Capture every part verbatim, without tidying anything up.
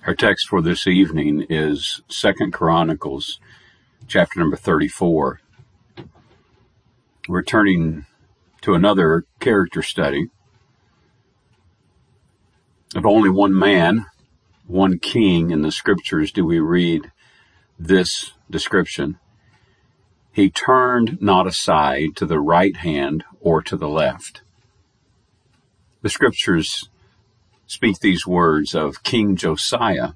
Our text for this evening is Second Chronicles, chapter number thirty-four. We're turning to another character study of only one man, one king in the scriptures do we read this description. He turned not aside to the right hand or to the left. The scriptures speak these words of King Josiah.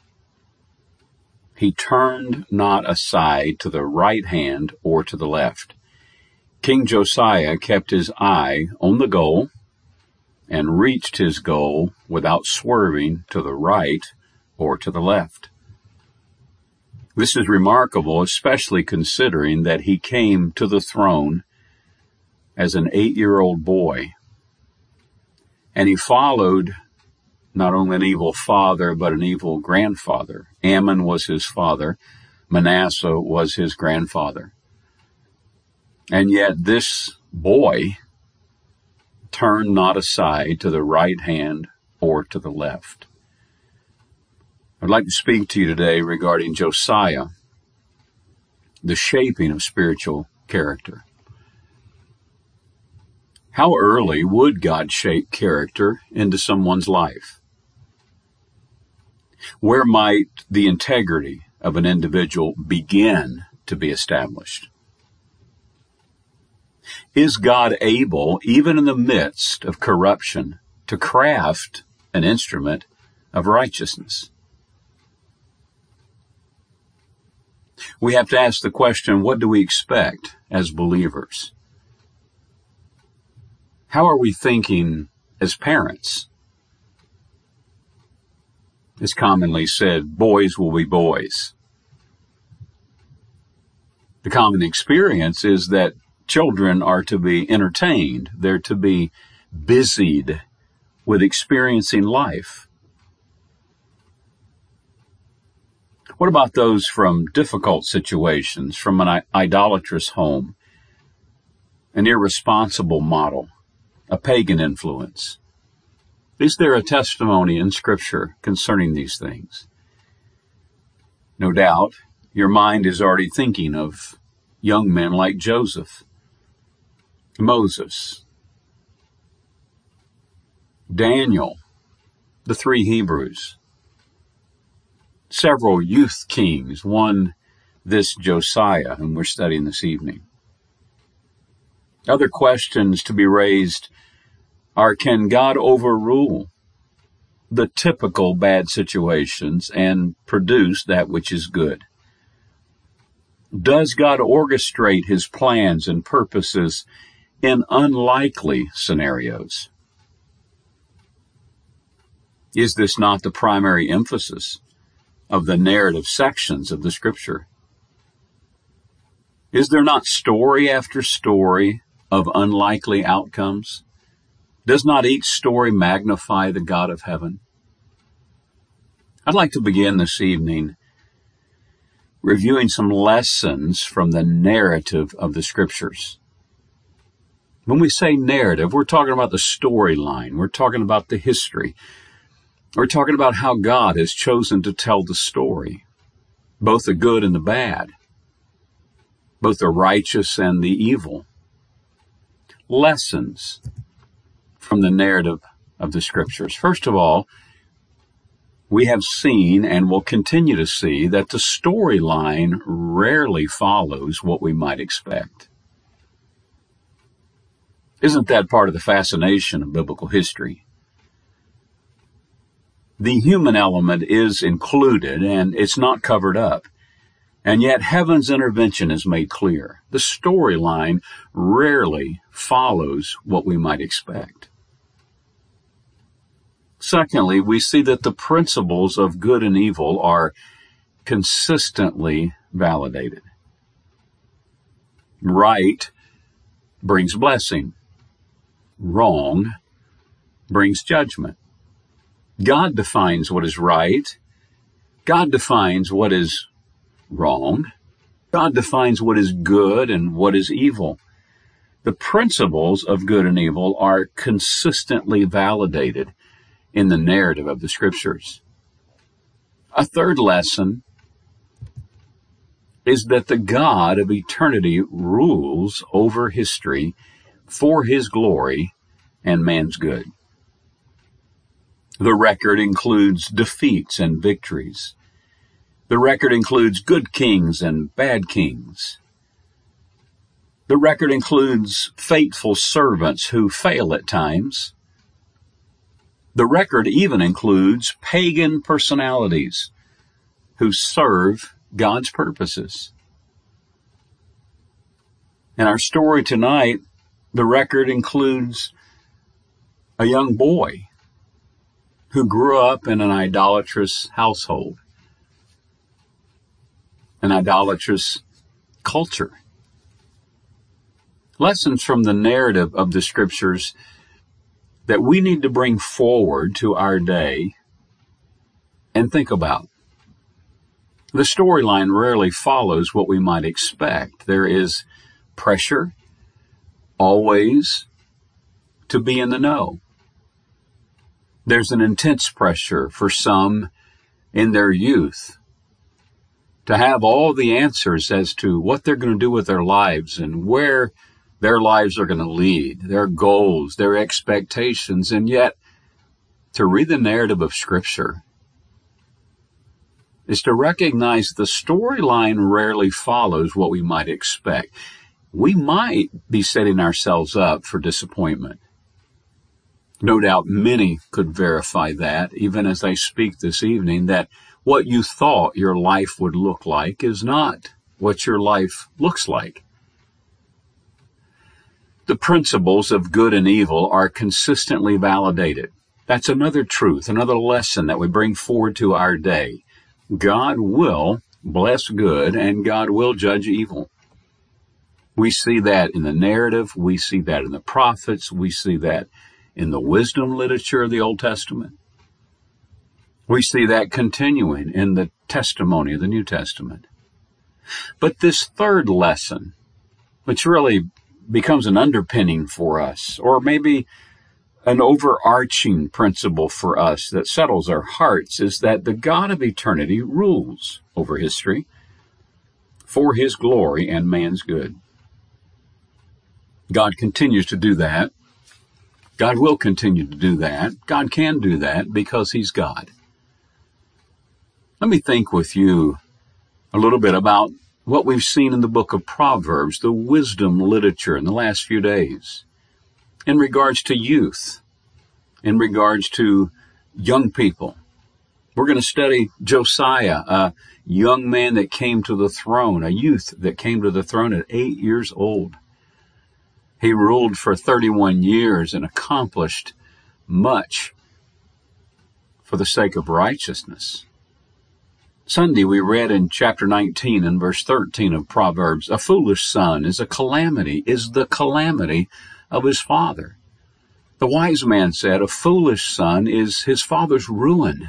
He turned not aside to the right hand or to the left. King Josiah kept his eye on the goal and reached his goal without swerving to the right or to the left. This is remarkable, especially considering that he came to the throne as an eight-year-old boy, and he followed not only an evil father, but an evil grandfather. Ammon was his father. Manasseh was his grandfather. And yet this boy turned not aside to the right hand or to the left. I'd like to speak to you today regarding Josiah, the shaping of spiritual character. How early would God shape character into someone's life? Where might the integrity of an individual begin to be established? Is God able, even in the midst of corruption, to craft an instrument of righteousness? We have to ask the question, what do we expect as believers? How are we thinking as parents? It's commonly said, boys will be boys. The common experience is that children are to be entertained. They're to be busied with experiencing life. What about those from difficult situations, from an idolatrous home, an irresponsible model, a pagan influence? Is there a testimony in Scripture concerning these things? No doubt, your mind is already thinking of young men like Joseph, Moses, Daniel, the three Hebrews, several youth kings, one this Josiah, whom we're studying this evening. Other questions to be raised are, can God overrule the typical bad situations and produce that which is good? Does God orchestrate his plans and purposes in unlikely scenarios? Is this not the primary emphasis of the narrative sections of the Scripture? Is there not story after story of unlikely outcomes? Does not each story magnify the God of heaven? I'd like to begin this evening reviewing some lessons from the narrative of the Scriptures. When we say narrative, we're talking about the storyline. We're talking about the history. We're talking about how God has chosen to tell the story, both the good and the bad, both the righteous and the evil. Lessons from the narrative of the Scriptures. First of all, we have seen and will continue to see that the storyline rarely follows what we might expect. Isn't that part of the fascination of biblical history? The human element is included and it's not covered up. And yet heaven's intervention is made clear. The storyline rarely follows what we might expect. Secondly, we see that the principles of good and evil are consistently validated. Right brings blessing. Wrong brings judgment. God defines what is right. God defines what is wrong. God defines what is good and what is evil. The principles of good and evil are consistently validated in the narrative of the Scriptures. A third lesson is that the God of eternity rules over history for his glory and man's good. The record includes defeats and victories. The record includes good kings and bad kings. The record includes faithful servants who fail at times. The record even includes pagan personalities who serve God's purposes. In our story tonight, the record includes a young boy who grew up in an idolatrous household, an idolatrous culture. Lessons from the narrative of the scriptures that we need to bring forward to our day and think about. The storyline rarely follows what we might expect. There is pressure, always, to be in the know. There's an intense pressure for some in their youth to have all the answers as to what they're going to do with their lives and where their lives are going to lead, their goals, their expectations, and yet to read the narrative of Scripture is to recognize the storyline rarely follows what we might expect. We might be setting ourselves up for disappointment. No doubt many could verify that, even as I speak this evening, that what you thought your life would look like is not what your life looks like. The principles of good and evil are consistently validated. That's another truth, another lesson that we bring forward to our day. God will bless good and God will judge evil. We see that in the narrative. We see that in the prophets. We see that in the wisdom literature of the Old Testament. We see that continuing in the testimony of the New Testament. But this third lesson, which really becomes an underpinning for us, or maybe an overarching principle for us that settles our hearts, is that the God of eternity rules over history for his glory and man's good. God continues to do that. God will continue to do that. God can do that because he's God. Let me think with you a little bit about what we've seen in the book of Proverbs, the wisdom literature in the last few days, in regards to youth, in regards to young people. We're going to study Josiah, a young man that came to the throne, a youth that came to the throne at eight years old. He ruled for thirty-one years and accomplished much for the sake of righteousness. Sunday, we read in chapter nineteen and verse thirteen of Proverbs, a foolish son is a calamity, is the calamity of his father. The wise man said, a foolish son is his father's ruin.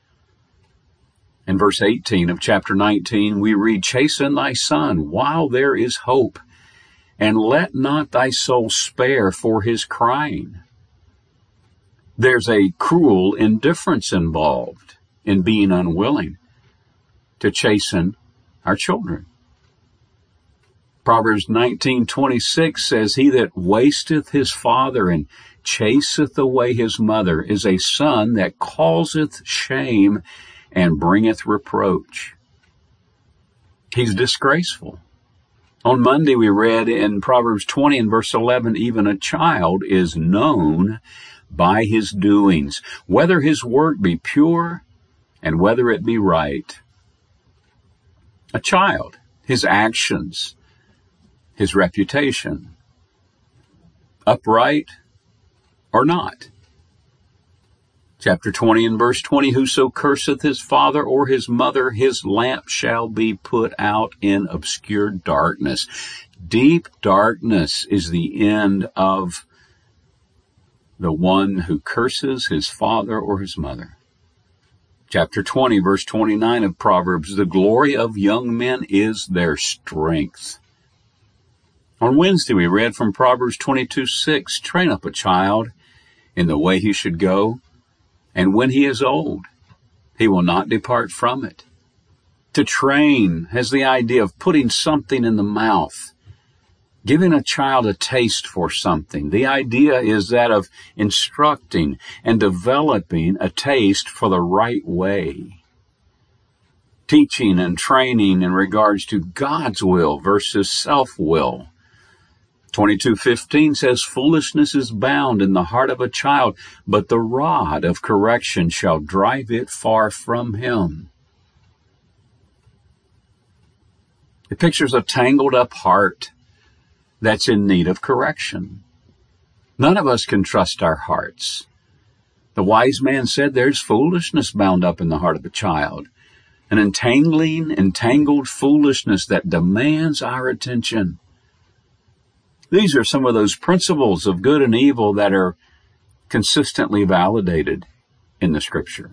In verse eighteen of chapter nineteen, we read, chasten thy son while there is hope, and let not thy soul spare for his crying. There's a cruel indifference involved in being unwilling to chasten our children. Proverbs nineteen twenty-six says, he that wasteth his father and chaseth away his mother is a son that causeth shame and bringeth reproach. He's disgraceful. On Monday, we read in Proverbs twenty and verse eleven, even a child is known by his doings, whether his work be pure and whether it be right. A child, his actions, his reputation, upright or not. Chapter twenty and verse twenty, whoso curseth his father or his mother, his lamp shall be put out in obscure darkness. Deep darkness is the end of the one who curses his father or his mother. Chapter twenty, verse twenty-nine of Proverbs, the glory of young men is their strength. On Wednesday, we read from Proverbs twenty-two six, train up a child in the way he should go, and when he is old, He will not depart from it. To train has the idea of putting something in the mouth, giving a child a taste for something. The idea is that of instructing and developing a taste for the right way. Teaching and training in regards to God's will versus self-will. twenty-two fifteen says, foolishness is bound in the heart of a child, but the rod of correction shall drive it far from him. It pictures a tangled up heart that's in need of correction. None of us can trust our hearts. The wise man said there's foolishness bound up in the heart of a child, an entangling, entangled foolishness that demands our attention. These are some of those principles of good and evil that are consistently validated in the Scripture.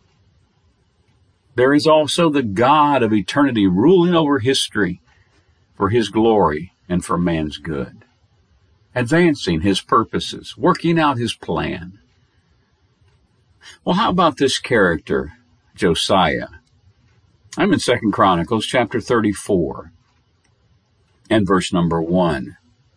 There is also the God of eternity ruling over history for His glory and for man's good, advancing His purposes, working out His plan. Well, how about this character, Josiah? I'm in Second Chronicles chapter thirty-four and verse number one.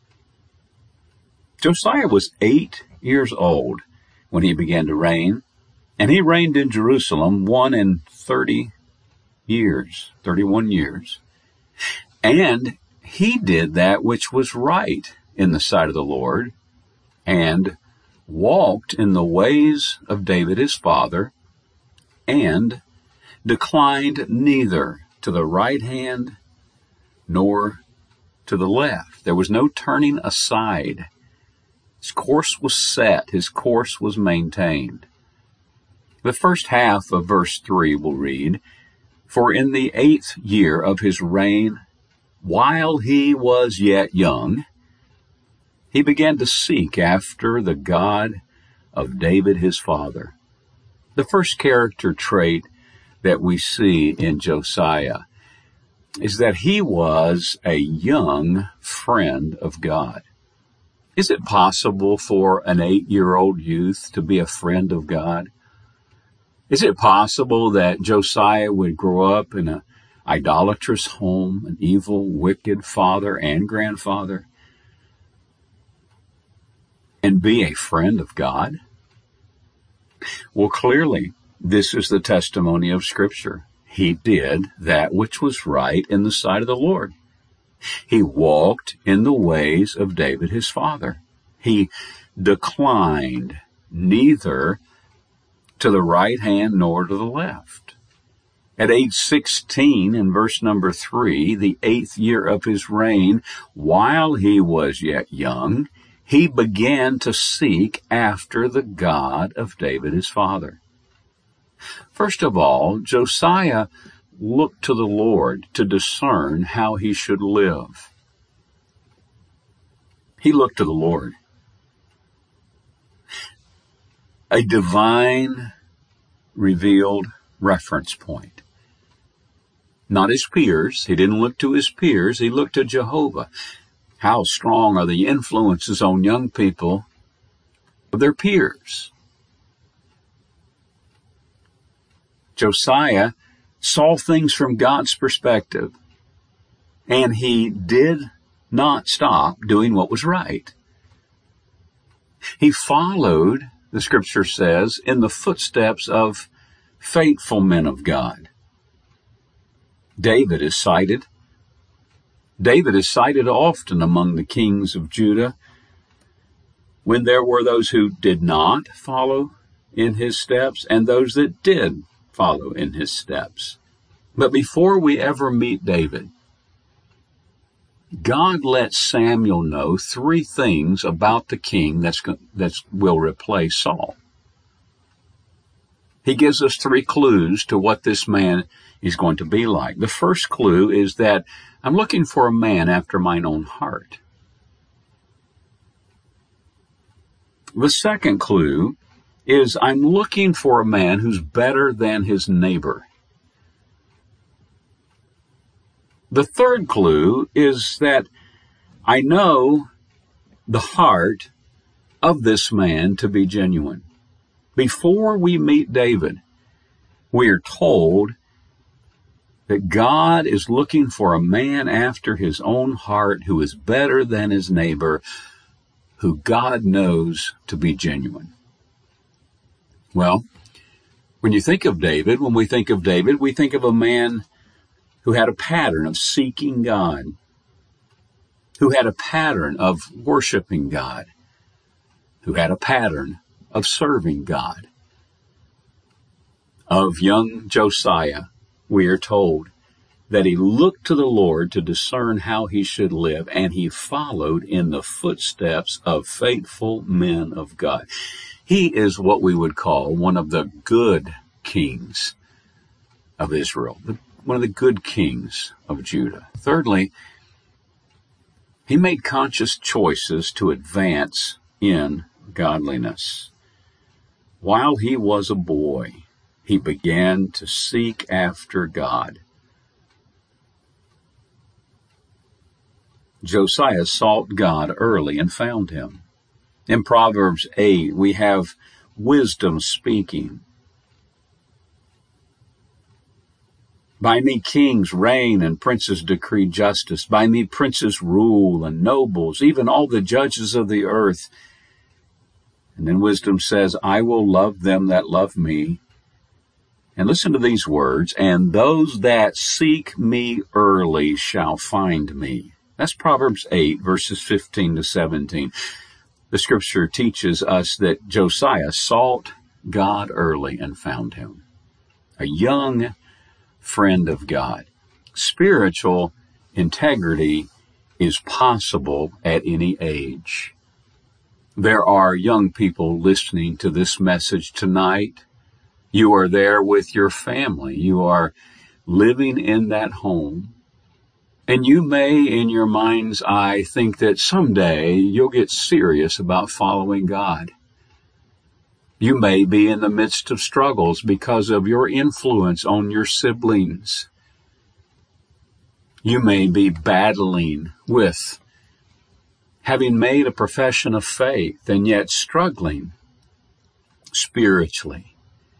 Josiah was eight years old when he began to reign, and he reigned in Jerusalem one and thirty years, thirty-one years. And he did that which was right in the sight of the Lord, and walked in the ways of David his father, and declined neither to the right hand nor to the left. There was no turning aside. His course was set. His course was maintained. The first half of verse three will read, For in the eighth year of his reign, while he was yet young, he began to seek after the God of David his father. The first character trait that we see in Josiah is that he was a young friend of God. Is it possible for an eight-year-old youth to be a friend of God? Is it possible that Josiah would grow up in an idolatrous home, an evil, wicked father and grandfather, and be a friend of God? Well, clearly, this is the testimony of Scripture. He did that which was right in the sight of the Lord. He walked in the ways of David his father. He declined neither to the right hand nor to the left. At age sixteen, in verse number three, the eighth year of his reign, while he was yet young, he began to seek after the God of David his father. First of all, Josiah looked to the Lord to discern how he should live. He looked to the Lord. A divine revealed reference point. Not his peers. He didn't look to his peers. He looked to Jehovah. How strong are the influences on young people of their peers? Josiah saw things from God's perspective, and he did not stop doing what was right. He followed, the Scripture says, in the footsteps of faithful men of God. David is cited. David is cited often among the kings of Judah when there were those who did not follow in his steps and those that did follow in his steps. But before we ever meet David, God let Samuel know three things about the king that's that will replace Saul. He gives us three clues to what this man is going to be like. The first clue is that I'm looking for a man after mine own heart. The second clue is I'm looking for a man who's better than his neighbor. The third clue is that I know the heart of this man to be genuine. Before we meet David, we are told that God is looking for a man after his own heart who is better than his neighbor, who God knows to be genuine. Well, when you think of David, when we think of David, we think of a man who had a pattern of seeking God, who had a pattern of worshiping God, who had a pattern of serving God. Of young Josiah, we are told that he looked to the Lord to discern how he should live, and he followed in the footsteps of faithful men of God. He is what we would call one of the good kings of Israel, one of the good kings of Judah. Thirdly, he made conscious choices to advance in godliness. While he was a boy, he began to seek after God. Josiah sought God early and found him. In Proverbs eight, we have wisdom speaking. By me kings reign and princes decree justice. By me princes rule and nobles, even all the judges of the earth. And then wisdom says, I will love them that love me. And listen to these words, and those that seek me early shall find me. That's Proverbs eight, verses fifteen to seventeen. The scripture teaches us that Josiah sought God early and found him. A young friend of God. Spiritual integrity is possible at any age. There are young people listening to this message tonight. You are there with your family. You are living in that home. And you may, in your mind's eye, think that someday you'll get serious about following God. You may be in the midst of struggles because of your influence on your siblings. You may be battling with having made a profession of faith and yet struggling spiritually.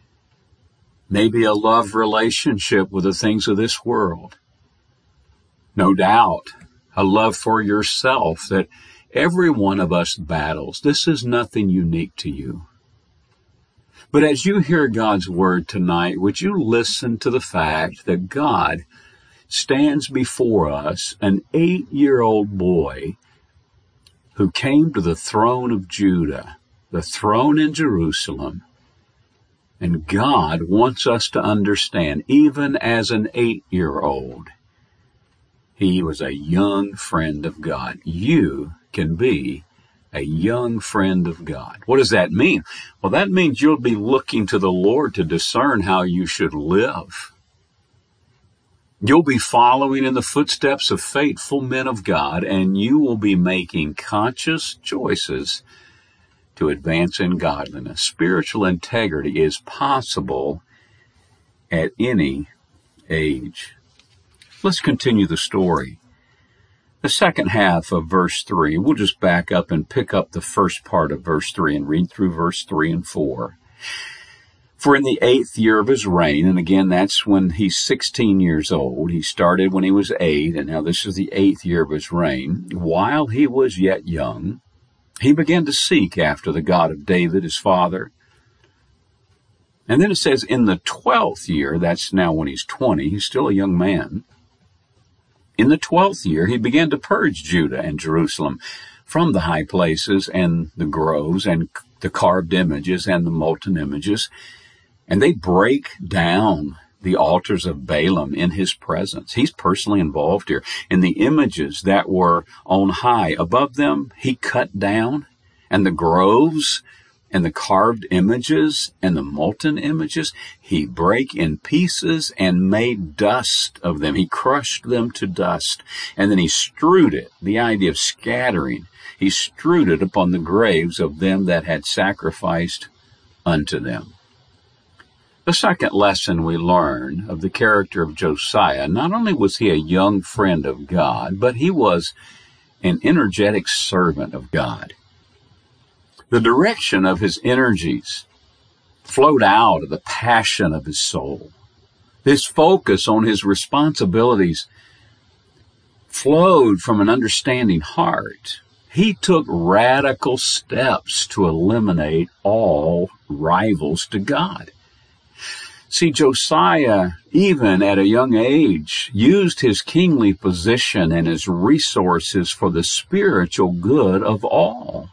Maybe a love relationship with the things of this world. No doubt, a love for yourself that every one of us battles. This is nothing unique to you. But as you hear God's word tonight, would you listen to the fact that God stands before us, an eight-year-old boy who came to the throne of Judah, the throne in Jerusalem, and God wants us to understand, even as an eight-year-old, he was a young friend of God. You can be a young friend of God. What does that mean? Well, that means you'll be looking to the Lord to discern how you should live. You'll be following in the footsteps of faithful men of God, and you will be making conscious choices to advance in godliness. Spiritual integrity is possible at any age. Let's continue the story. The second half of verse three, we'll just back up and pick up the first part of verse three and read through verse three and four. For in the eighth year of his reign, and again, that's when he's sixteen years old. He started when he was eight, and now this is the eighth year of his reign. While he was yet young, he began to seek after the God of David, his father. And then it says in the twelfth year, that's now when he's twenty, he's still a young man. In the twelfth year, he began to purge Judah and Jerusalem from the high places and the groves and the carved images and the molten images. And they break down the altars of Balaam in his presence. He's personally involved here. And the images that were on high above them, he cut down. And the groves and the carved images and the molten images, he brake in pieces and made dust of them. He crushed them to dust. And then he strewed it, the idea of scattering. He strewed it upon the graves of them that had sacrificed unto them. The second lesson we learn of the character of Josiah, not only was he a young friend of God, but he was an energetic servant of God. The direction of his energies flowed out of the passion of his soul. His focus on his responsibilities flowed from an understanding heart. He took radical steps to eliminate all rivals to God. See, Josiah, even at a young age, used his kingly position and his resources for the spiritual good of all.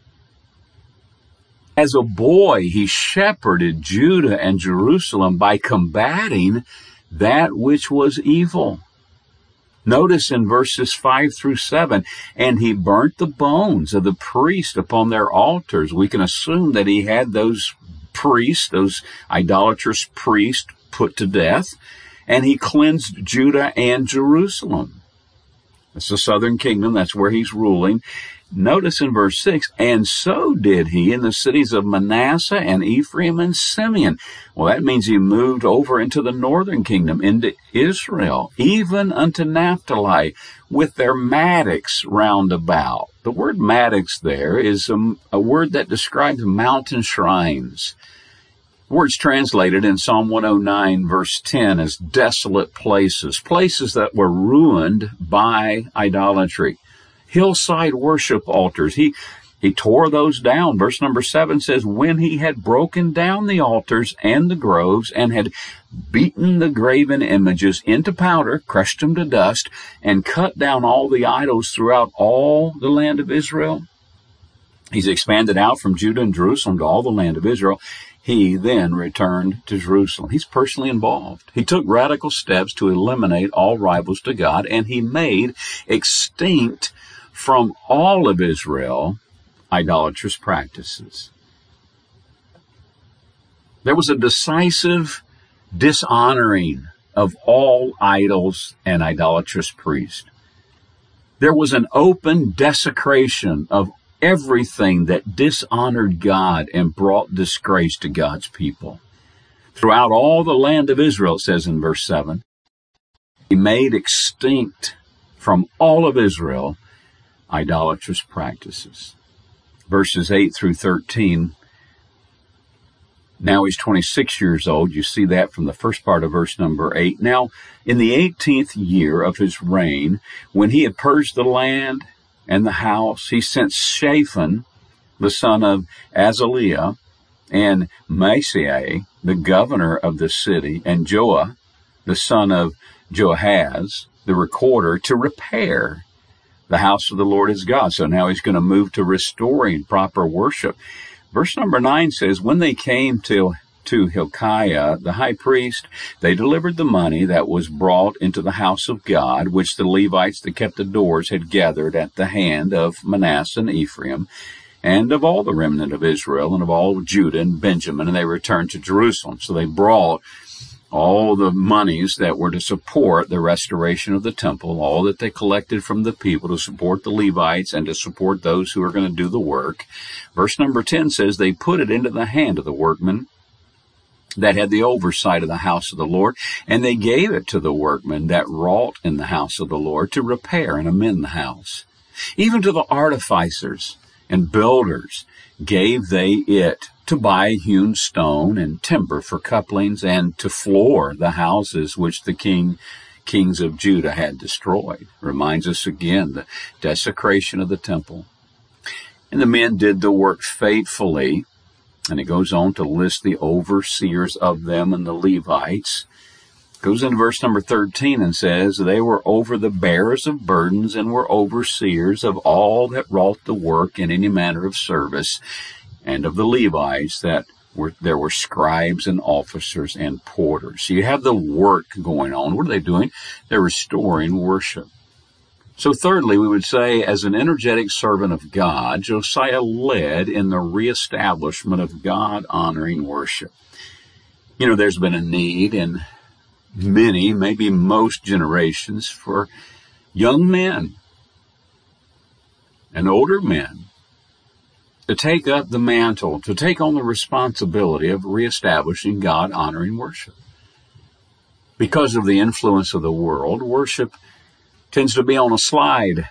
As a boy, he shepherded Judah and Jerusalem by combating that which was evil. Notice in verses five through seven, and he burnt the bones of the priests upon their altars. We can assume that he had those priests, those idolatrous priests, put to death, and he cleansed Judah and Jerusalem. That's the southern kingdom. That's where he's ruling. Notice in verse six, and so did he in the cities of Manasseh and Ephraim and Simeon. Well, that means he moved over into the northern kingdom, into Israel, even unto Naphtali, with their mattocks round about. The word mattocks there is a, a word that describes mountain shrines. Words translated in Psalm one oh nine, verse ten, as desolate places, places that were ruined by idolatry. Hillside worship altars. He he tore those down. Verse number seven says, when he had broken down the altars and the groves and had beaten the graven images into powder, crushed them to dust, and cut down all the idols throughout all the land of Israel. He's expanded out from Judah and Jerusalem to all the land of Israel. He then returned to Jerusalem. He's personally involved. He took radical steps to eliminate all rivals to God, and he made extinct from all of Israel idolatrous practices. There was a decisive dishonoring of all idols and idolatrous priests. There was an open desecration of everything that dishonored God and brought disgrace to God's people. Throughout all the land of Israel, it says in verse seven, he made extinct from all of Israel idolatrous practices. Verses eight through thirteen, now he's twenty-six years old. You see that from the first part of verse number eight. Now, in the eighteenth year of his reign, when he had purged the land and the house, he sent Shaphan, the son of Azaliah, and Maaseiah, the governor of the city, and Joah, the son of Joahaz, the recorder, to repair the house of the Lord his God. So now he's going to move to restoring proper worship. Verse number nine says, when they came to, to Hilkiah, the high priest, they delivered the money that was brought into the house of God, which the Levites that kept the doors had gathered at the hand of Manasseh and Ephraim, and of all the remnant of Israel, and of all of Judah and Benjamin, and they returned to Jerusalem. So they brought all the monies that were to support the restoration of the temple, all that they collected from the people to support the Levites and to support those who are going to do the work. Verse number ten says, they put it into the hand of the workmen that had the oversight of the house of the Lord, and they gave it to the workmen that wrought in the house of the Lord to repair and amend the house. Even to the artificers and builders gave they it, to buy hewn stone and timber for couplings, and to floor the houses which the king kings of Judah had destroyed. Reminds us again the desecration of the temple. And the men did the work faithfully. And it goes on to list the overseers of them and the Levites. Goes into verse number thirteen and says, they were over the bearers of burdens and were overseers of all that wrought the work in any manner of service, and of the Levites that were, there were scribes and officers and porters. So you have the work going on. What are they doing? They're restoring worship. So thirdly, we would say, as an energetic servant of God, Josiah led in the reestablishment of God-honoring worship. You know, there's been a need in many, maybe most generations for young men and older men to take up the mantle, to take on the responsibility of reestablishing God-honoring worship. Because of the influence of the world, worship tends to be on a slide,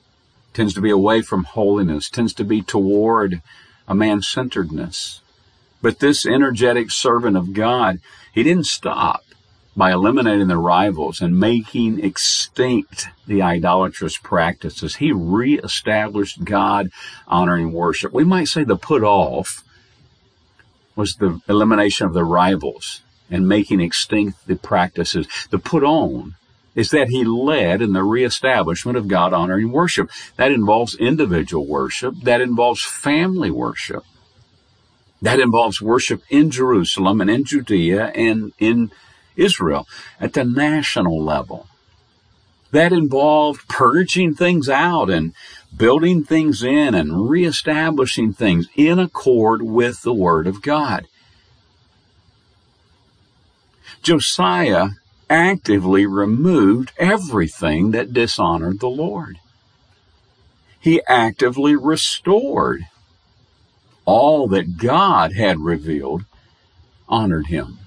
tends to be away from holiness, tends to be toward a man-centeredness. But this energetic servant of God, he didn't stop by eliminating the rivals and making extinct the idolatrous practices. He reestablished God-honoring worship. We might say the put off was the elimination of the rivals and making extinct the practices. The put on is that he led in the reestablishment of God-honoring worship. That involves individual worship. That involves family worship. That involves worship in Jerusalem and in Judea and in Israel at the national level. That involved purging things out and building things in and reestablishing things in accord with the Word of God. Josiah actively removed everything that dishonored the Lord. He actively restored all that God had revealed honored him.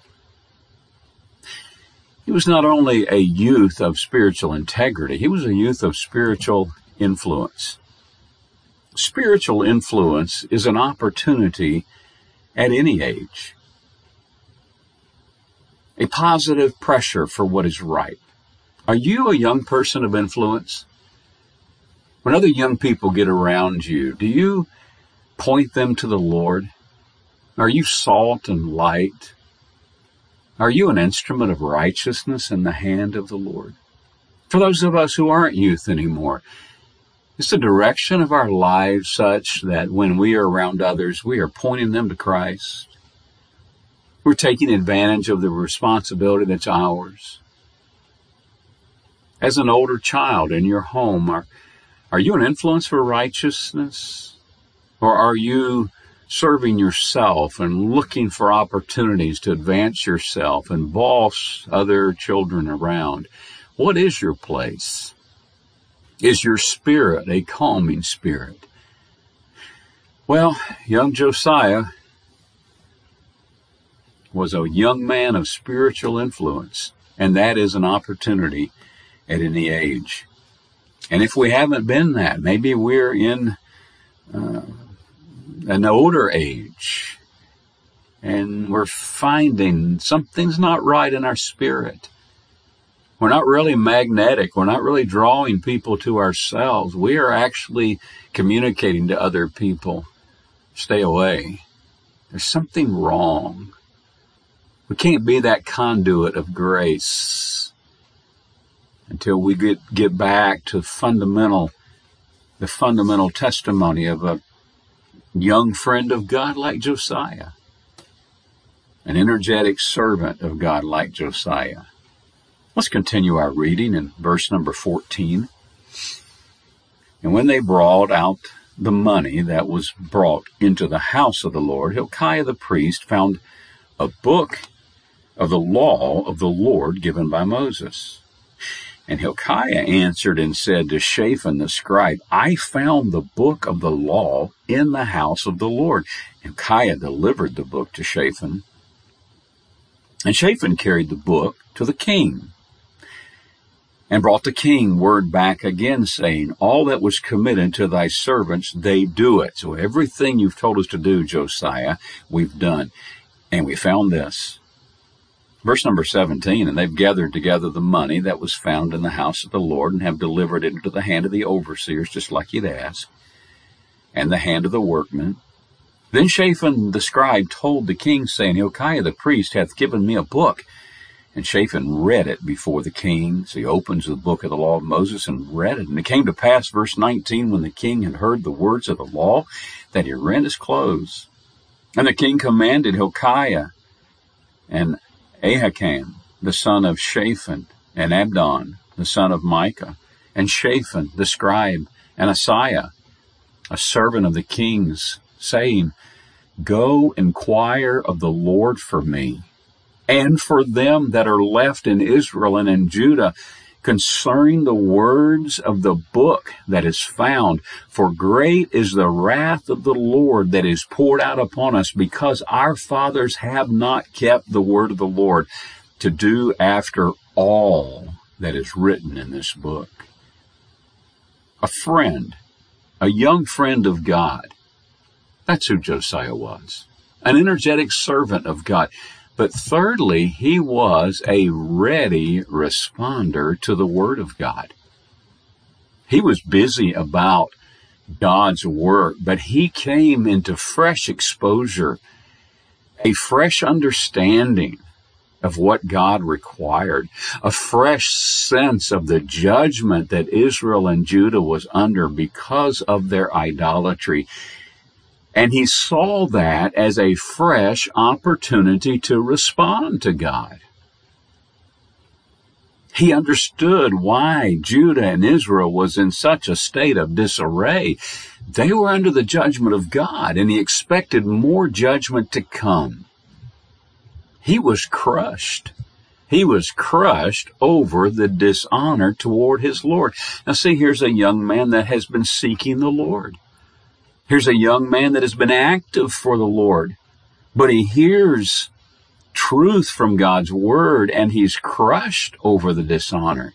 He was not only a youth of spiritual integrity, he was a youth of spiritual influence. Spiritual influence is an opportunity at any age. A positive pressure for what is right. Are you a young person of influence? When other young people get around you, do you point them to the Lord? Are you salt and light? Are you an instrument of righteousness in the hand of the Lord? For those of us who aren't youth anymore, is the direction of our lives such that when we are around others, we are pointing them to Christ? We're taking advantage of the responsibility that's ours. As an older child in your home, are, are you an influence for righteousness? Or are you serving yourself and looking for opportunities to advance yourself and boss other children around? What is your place? Is your spirit a calming spirit? Well, young Josiah was a young man of spiritual influence, and that is an opportunity at any age. And if we haven't been that, maybe we're in uh, an older age, and we're finding something's not right in our spirit. We're not really magnetic. We're not really drawing people to ourselves. We are actually communicating to other people, stay away. There's something wrong. We can't be that conduit of grace until we get, get back to fundamental, the fundamental testimony of a young friend of God like Josiah, an energetic servant of God like Josiah. Let's continue our reading in verse number fourteen. And when they brought out the money that was brought into the house of the Lord, Hilkiah the priest found a book of the law of the Lord given by Moses. And Hilkiah answered and said to Shaphan the scribe, I found the book of the law in the house of the Lord. Hilkiah delivered the book to Shaphan, and Shaphan carried the book to the king, and brought the king word back again, saying, all that was committed to thy servants, they do it. So everything you've told us to do, Josiah, we've done. And we found this. Verse number seventeen, and they've gathered together the money that was found in the house of the Lord, and have delivered it into the hand of the overseers, just like you'd asked, and the hand of the workmen. Then Shaphan the scribe told the king, saying, Hilkiah the priest hath given me a book. And Shaphan read it before the king. So he opens the book of the law of Moses and read it. And it came to pass, verse nineteen, when the king had heard the words of the law, that he rent his clothes. And the king commanded Hilkiah and Ahikam, the son of Shaphan, and Abdon, the son of Micah, and Shaphan, the scribe, and Asaiah, a servant of the king's, saying, Go inquire of the Lord for me, and for them that are left in Israel and in Judah, concerning the words of the book that is found. For great is the wrath of the Lord that is poured out upon us, because our fathers have not kept the word of the Lord, to do after all that is written in this book. A friend, a young friend of God. That's who Josiah was. an energetic servant of God. But thirdly, he was a ready responder to the Word of God. He was busy about God's work, but he came into fresh exposure, a fresh understanding of what God required, a fresh sense of the judgment that Israel and Judah was under because of their idolatry. And he saw that as a fresh opportunity to respond to God. He understood why Judah and Israel was in such a state of disarray. They were under the judgment of God, and he expected more judgment to come. He was crushed. He was crushed over the dishonor toward his Lord. Now see, here's a young man that has been seeking the Lord. Here's a young man that has been active for the Lord, but he hears truth from God's word, and he's crushed over the dishonor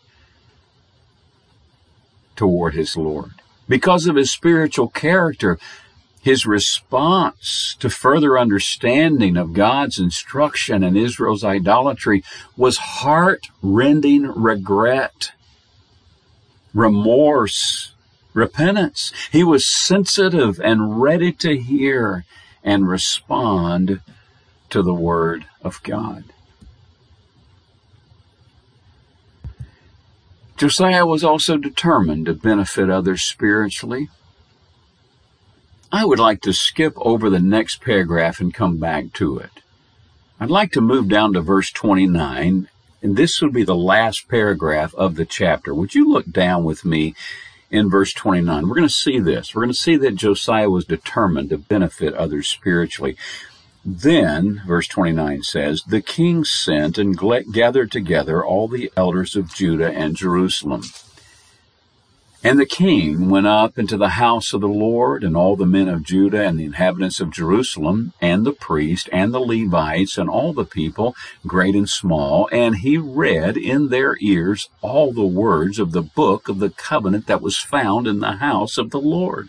toward his Lord. Because of his spiritual character, his response to further understanding of God's instruction and Israel's idolatry was heart-rending regret, remorse, repentance. He was sensitive and ready to hear and respond to the Word of God. Josiah was also determined to benefit others spiritually. I would like to skip over the next paragraph and come back to it. I'd like to move down to verse twenty-nine, and this will be the last paragraph of the chapter. Would you look down with me in verse twenty-nine? We're going to see this. We're going to see that Josiah was determined to benefit others spiritually. Then, verse twenty-nine says, the king sent and gathered together all the elders of Judah and Jerusalem. And the king went up into the house of the Lord, and all the men of Judah and the inhabitants of Jerusalem, and the priests and the Levites, and all the people, great and small, and he read in their ears all the words of the book of the covenant that was found in the house of the Lord.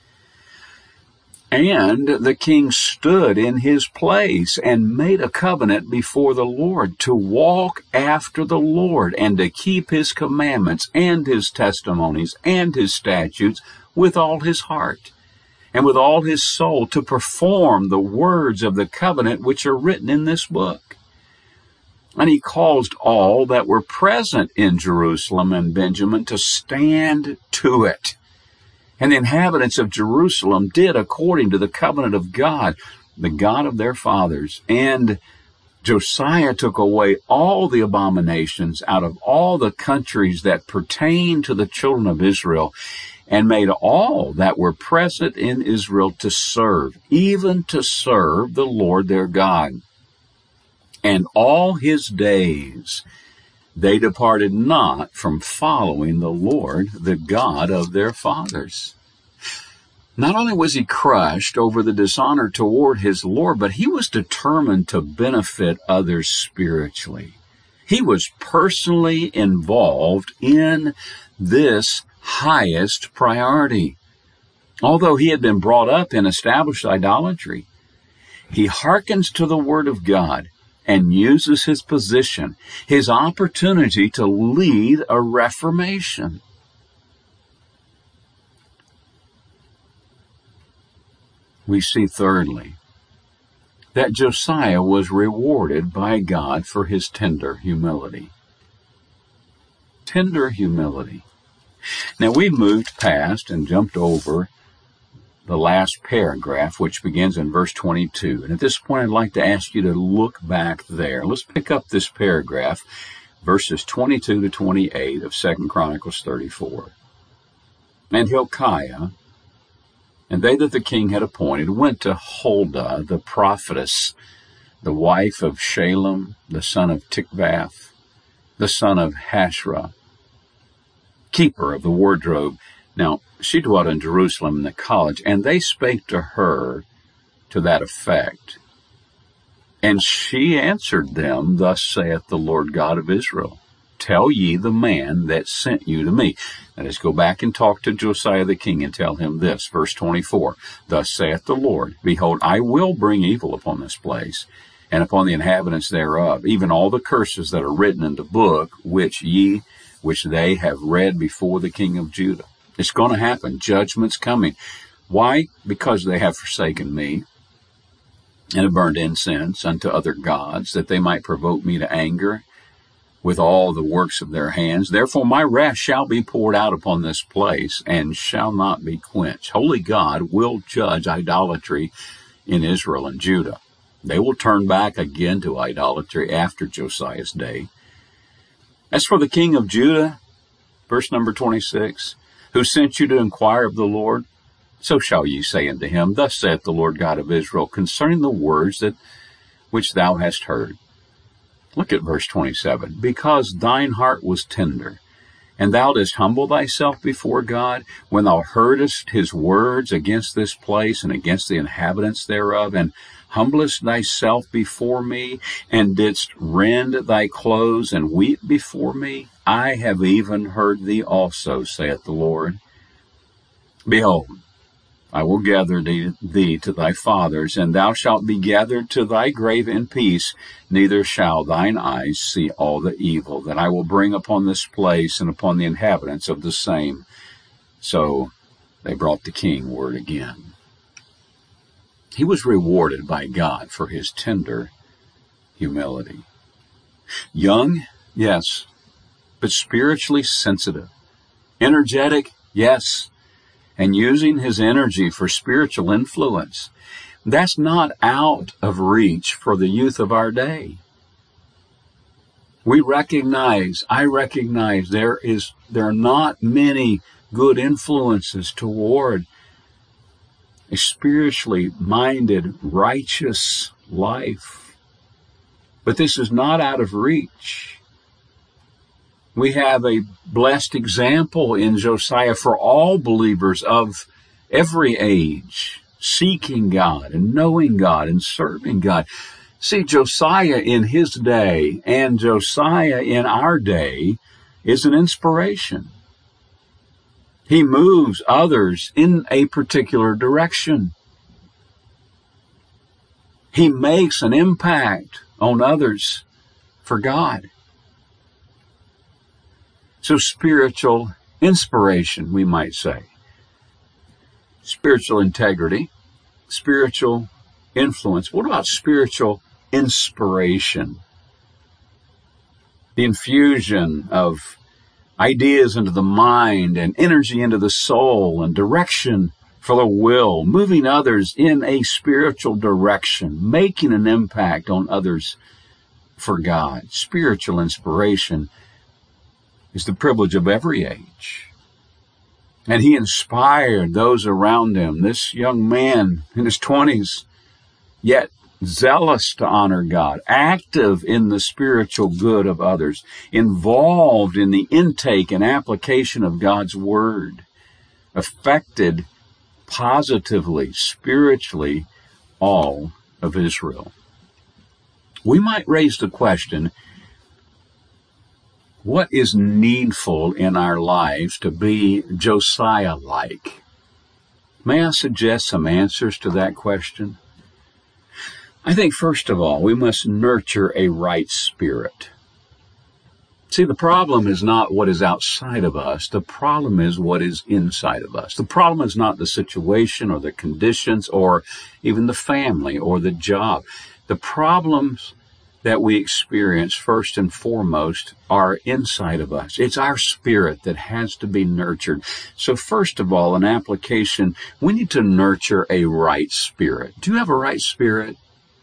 And the king stood in his place and made a covenant before the Lord to walk after the Lord and to keep his commandments and his testimonies and his statutes with all his heart and with all his soul, to perform the words of the covenant which are written in this book. And he caused all that were present in Jerusalem and Benjamin to stand to it. And the inhabitants of Jerusalem did according to the covenant of God, the God of their fathers. And Josiah took away all the abominations out of all the countries that pertain to the children of Israel, and made all that were present in Israel to serve, even to serve the Lord their God. And all his days they departed not from following the Lord, the God of their fathers. Not only was he crushed over the dishonor toward his Lord, but he was determined to benefit others spiritually. He was personally involved in this highest priority. Although he had been brought up in established idolatry, he hearkens to the word of God and uses his position, his opportunity to lead a reformation. We see thirdly that Josiah was rewarded by God for his tender humility. Tender humility. Now we moved past and jumped over the last paragraph, which begins in verse twenty-two. And at this point, I'd like to ask you to look back there. Let's pick up this paragraph, verses twenty-two to twenty-eight of Second Chronicles thirty-four. And Hilkiah, and they that the king had appointed, went to Huldah the prophetess, the wife of Shalem, the son of Tikvath, the son of Hashrah, keeper of the wardrobe. Now, she dwelt in Jerusalem in the college, and they spake to her to that effect. And she answered them, Thus saith the Lord God of Israel, tell ye the man that sent you to me. Now let's go back and talk to Josiah the king and tell him this. Verse twenty-four, thus saith the Lord, behold, I will bring evil upon this place, and upon the inhabitants thereof, even all the curses that are written in the book, which ye, which they have read before the king of Judah. It's going to happen. Judgment's coming. Why? Because they have forsaken me, and have burned incense unto other gods, that they might provoke me to anger with all the works of their hands. Therefore my wrath shall be poured out upon this place, and shall not be quenched. Holy God will judge idolatry in Israel and Judah. They will turn back again to idolatry after Josiah's day. As for the king of Judah, verse number twenty-six, who sent you to inquire of the Lord, so shall ye say unto him, thus saith the Lord God of Israel, concerning the words that which thou hast heard. Look at verse twenty-seven. Because thine heart was tender, and thou didst humble thyself before God, when thou heardest his words against this place and against the inhabitants thereof, and humblest thyself before me, and didst rend thy clothes and weep before me, I have even heard thee also, saith the Lord. Behold, I will gather thee, thee to thy fathers, and thou shalt be gathered to thy grave in peace, neither shall thine eyes see all the evil that I will bring upon this place and upon the inhabitants of the same. So they brought the king word again. He was rewarded by God for his tender humility. Young, yes, but spiritually sensitive. Energetic, yes, and using his energy for spiritual influence. That's not out of reach for the youth of our day. We recognize, I recognize there is, there are not many good influences toward a spiritually minded, righteous life. But this is not out of reach. We have a blessed example in Josiah for all believers of every age, seeking God and knowing God and serving God. See, Josiah in his day and Josiah in our day is an inspiration. He moves others in a particular direction. He makes an impact on others for God. So spiritual inspiration, we might say. Spiritual integrity, spiritual influence. What about spiritual inspiration? The infusion of ideas into the mind and energy into the soul and direction for the will, moving others in a spiritual direction, making an impact on others for God. Spiritual inspiration is the privilege of every age. And he inspired those around him. This young man in his twenties, yet zealous to honor God, active in the spiritual good of others, involved in the intake and application of God's word, affected positively, spiritually, all of Israel. We might raise the question, what is needful in our lives to be Josiah-like? May I suggest some answers to that question? I think, first of all, we must nurture a right spirit. See, the problem is not what is outside of us. The problem is what is inside of us. The problem is not the situation or the conditions or even the family or the job. The problems that we experience first and foremost are inside of us. It's our spirit that has to be nurtured. So first of all, an application, we need to nurture a right spirit. Do you have a right spirit?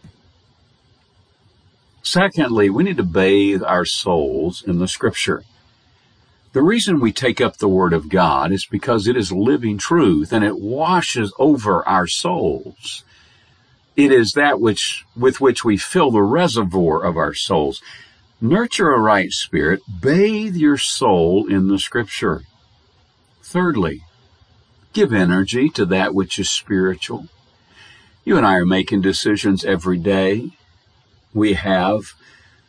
Secondly, we need to bathe our souls in the Scripture. The reason we take up the Word of God is because it is living truth and it washes over our souls. It is that which with which we fill the reservoir of our souls. Nurture a right spirit. Bathe your soul in the Scripture. Thirdly, give energy to that which is spiritual. You and I are making decisions every day. We have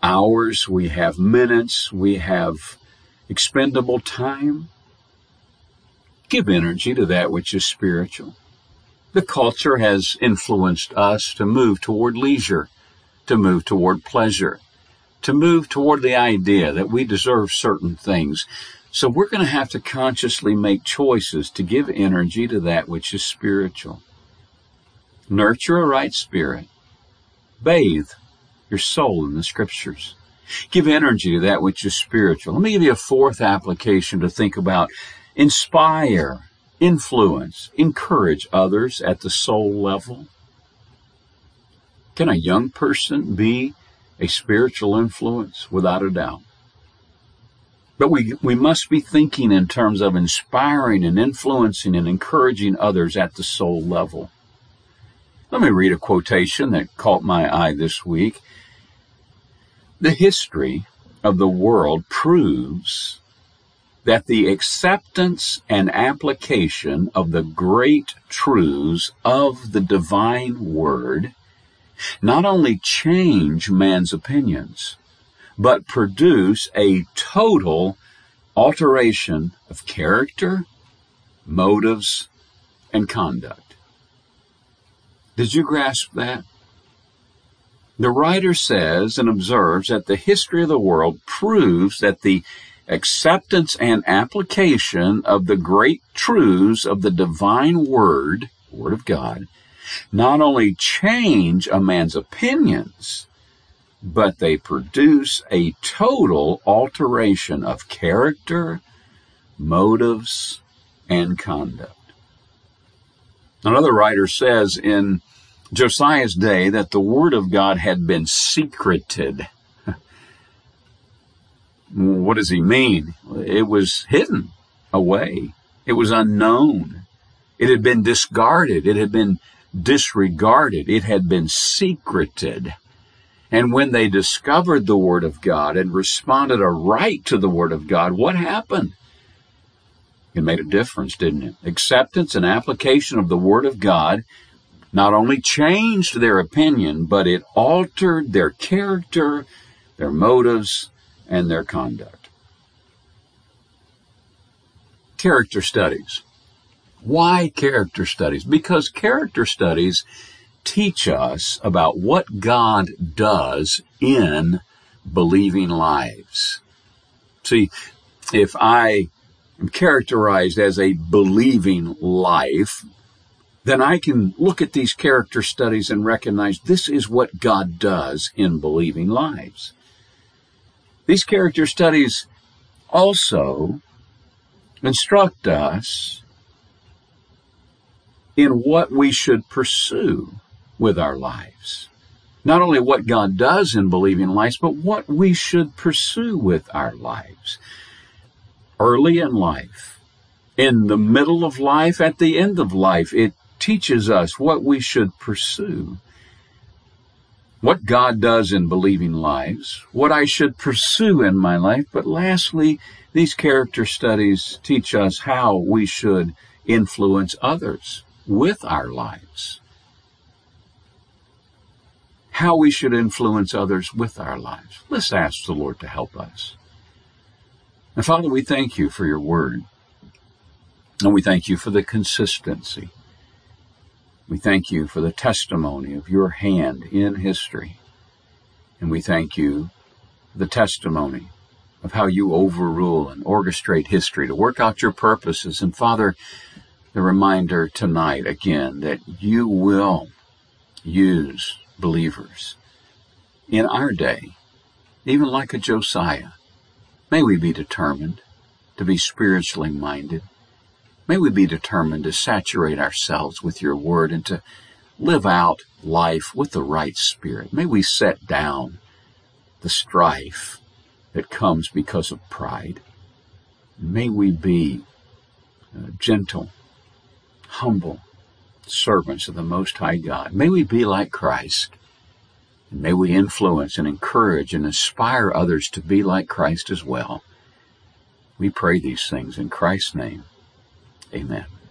hours, we have minutes, we have expendable time. Give energy to that which is spiritual. The culture has influenced us to move toward leisure, to move toward pleasure, to move toward the idea that we deserve certain things. So we're going to have to consciously make choices to give energy to that which is spiritual. Nurture a right spirit. Bathe your soul in the Scriptures. Give energy to that which is spiritual. Let me give you a fourth application to think about. Inspire, influence, encourage others at the soul level. Can a young person be a spiritual influence? Without a doubt. But we, we must be thinking in terms of inspiring and influencing and encouraging others at the soul level. Let me read a quotation that caught my eye this week. The history of the world proves that the acceptance and application of the great truths of the divine word not only change man's opinions, but produce a total alteration of character, motives, and conduct. Did you grasp that? The writer says and observes that the history of the world proves that the acceptance and application of the great truths of the divine word, Word of God, not only change a man's opinions, but they produce a total alteration of character, motives, and conduct. Another writer says in Josiah's day that the Word of God had been secreted. What does he mean? It was hidden away. It was unknown. It had been discarded. It had been disregarded. It had been secreted. And when they discovered the Word of God and responded aright to the Word of God, what happened? It made a difference, didn't it? Acceptance and application of the Word of God not only changed their opinion, but it altered their character, their motives, and their conduct. Character studies. Why character studies? Because character studies teach us about what God does in believing lives. See, if I am characterized as a believing life, then I can look at these character studies and recognize this is what God does in believing lives. These character studies also instruct us in what we should pursue with our lives. Not only what God does in believing lives, but what we should pursue with our lives. Early in life, in the middle of life, at the end of life, it teaches us what we should pursue. What God does in believing lives, what I should pursue in my life, but lastly, these character studies teach us how we should influence others with our lives. How we should influence others with our lives. Let's ask the Lord to help us. And Father, we thank you for your word. And we thank you for the consistency. We thank you for the testimony of your hand in history. And we thank you for the testimony of how you overrule and orchestrate history to work out your purposes. And Father, the reminder tonight again that you will use believers in our day, even like a Josiah. May we be determined to be spiritually minded. May we be determined to saturate ourselves with your word and to live out life with the right spirit. May we set down the strife that comes because of pride. May we be uh, gentle, humble servants of the Most High God. May we be like Christ. And may we influence and encourage and inspire others to be like Christ as well. We pray these things in Christ's name. Amen.